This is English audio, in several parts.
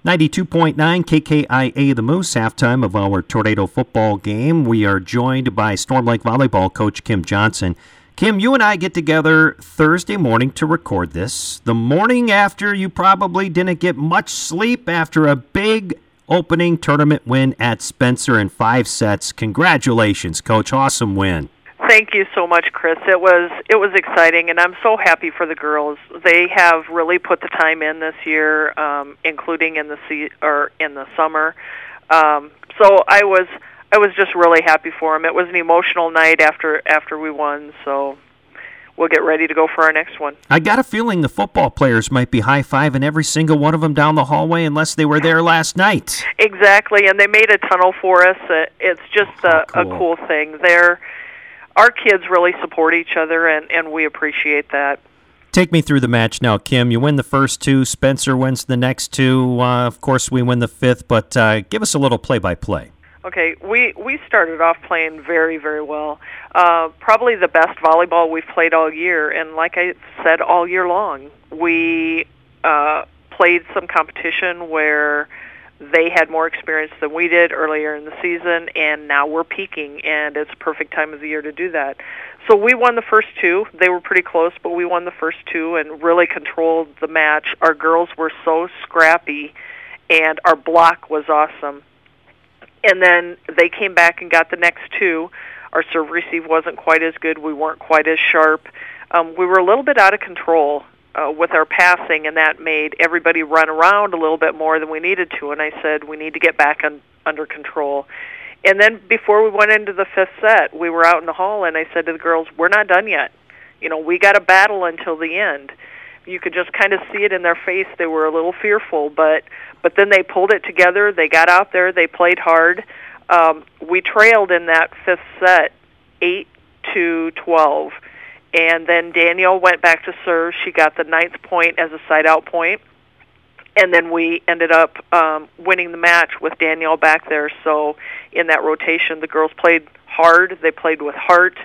92.9 KKIA The Moose, halftime of our Tornado football game. We are joined by Storm Lake volleyball coach Kim Johnson. Kim, you and I get together Thursday morning to record this. The morning after you probably didn't get much sleep after a big opening tournament win at Spencer in 5 sets. Congratulations, Coach. Awesome win. Thank you so much, Chris. It was exciting, and I'm so happy for the girls. They have really put the time in this year, including in the summer. So I was just really happy for them. It was an emotional night after we won. So we'll get ready to go for our next one. I got a feeling the football players might be high-fiving every single one of them down the hallway unless they were there last night. Exactly, and they made a tunnel for us. It's just a cool thing. Our kids really support each other, and we appreciate that. Take me through the match now, Kim. You win the first 2. Spencer wins the next 2. Of course, we win the 5th, but give us a little play-by-play. Okay, we started off playing very, very well. Probably the best volleyball we've played all year, and like I said, all year long. We played some competition where they had more experience than we did earlier in the season, and now we're peaking, and it's a perfect time of the year to do that. So we won the first 2. They were pretty close, but we won the first 2 and really controlled the match. Our girls were so scrappy, and our block was awesome. And then they came back and got the next 2. Our serve-receive wasn't quite as good. We weren't quite as sharp. We were a little bit out of control with our passing, and that made everybody run around a little bit more than we needed to. And I said, we need to get back under control. And then before we went into the 5th set, we were out in the hall, and I said to the girls, we're not done yet. We got to battle until the end. You could just kind of see it in their face. They were a little fearful, but then they pulled it together. They got out there. They played hard. We trailed in that 5th set 8-12. And then Danielle went back to serve. She got the 9th point as a side-out point. And then we ended up winning the match with Danielle back there. So in that rotation, the girls played hard. They played with heart.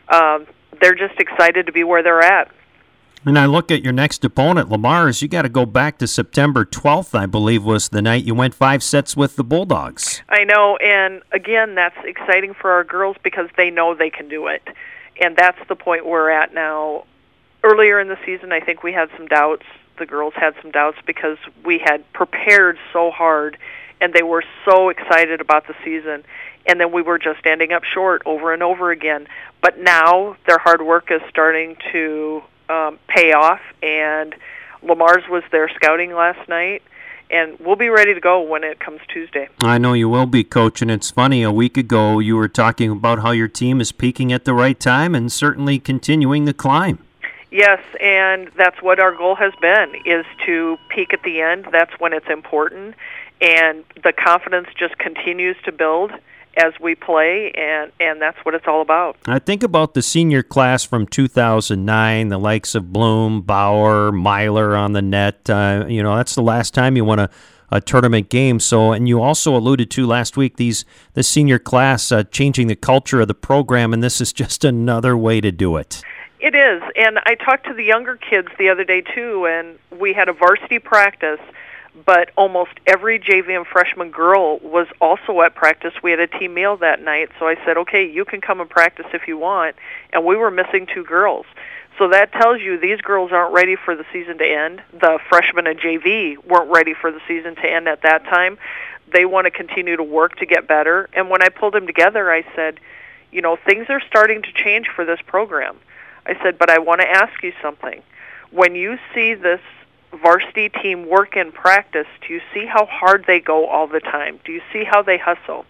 They're just excited to be where they're at. And I look at your next opponent, Lamar's. You got to go back to September 12th, I believe, was the night you went 5 sets with the Bulldogs. I know, and again, that's exciting for our girls because they know they can do it. And that's the point we're at now. Earlier in the season, I think we had some doubts. The girls had some doubts because we had prepared so hard, and they were so excited about the season. And then we were just ending up short over and over again. But now their hard work is starting to pay off, and Lamar's was there scouting last night, and we'll be ready to go when it comes Tuesday. I know you will be, Coach, and it's funny, a week ago you were talking about how your team is peaking at the right time and certainly continuing the climb. Yes, and that's what our goal has been, is to peak at the end. That's when it's important, and the confidence just continues to build as we play, and that's what it's all about. I think about the senior class from 2009, the likes of Bloom, Bauer, Myler on the net. That's the last time you won a tournament game. So, and you also alluded to last week the senior class changing the culture of the program, and this is just another way to do it. It is, and I talked to the younger kids the other day too, and we had a varsity practice, but almost every JV and freshman girl was also at practice. We had a team meal that night, so I said, okay, you can come and practice if you want, and we were missing 2 girls. So that tells you these girls aren't ready for the season to end. The freshmen and JV weren't ready for the season to end at that time. They want to continue to work to get better, and when I pulled them together, I said, things are starting to change for this program. I said, but I want to ask you something. When you see this varsity team work in practice, do you see how hard they go all the time? Do you see how they hustle?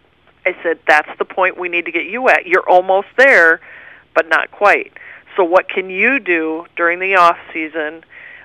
I said, that's the point we need to get you at. You're almost there, but not quite. So what can you do during the off season,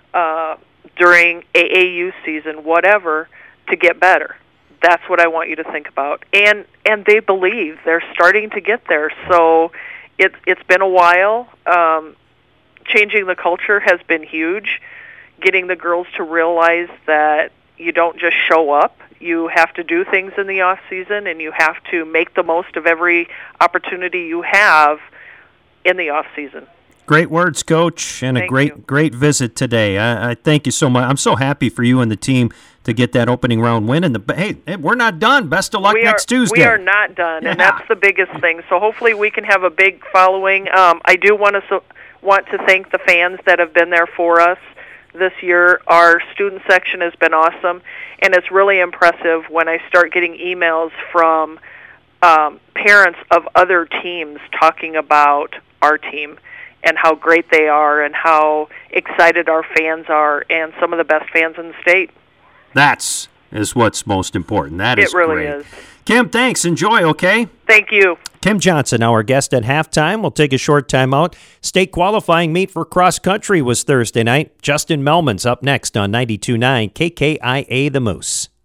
during AAU season, whatever, to get better? That's what I want you to think about. And they believe they're starting to get there. So it's been a while. Changing the culture has been huge. Getting the girls to realize that you don't just show up. You have to do things in the off season, and you have to make the most of every opportunity you have in the off season. Great words, Coach, and a great visit today. I thank you so much. I'm so happy for you and the team to get that opening round win. And hey, we're not done. Best of luck next Tuesday. We are not done, and that's the biggest thing. So hopefully we can have a big following. I do want to thank the fans that have been there for us this year. Our student section has been awesome, and it's really impressive when I start getting emails from parents of other teams talking about our team and how great they are and how excited our fans are, and some of the best fans in the state. That's what's most important. That is great. It really is. Kim, thanks. Enjoy, okay? Thank you. Kim Johnson, our guest at halftime. We'll take a short time out. State qualifying meet for cross country was Thursday night. Justin Melman's up next on 92.9 KKIA The Moose.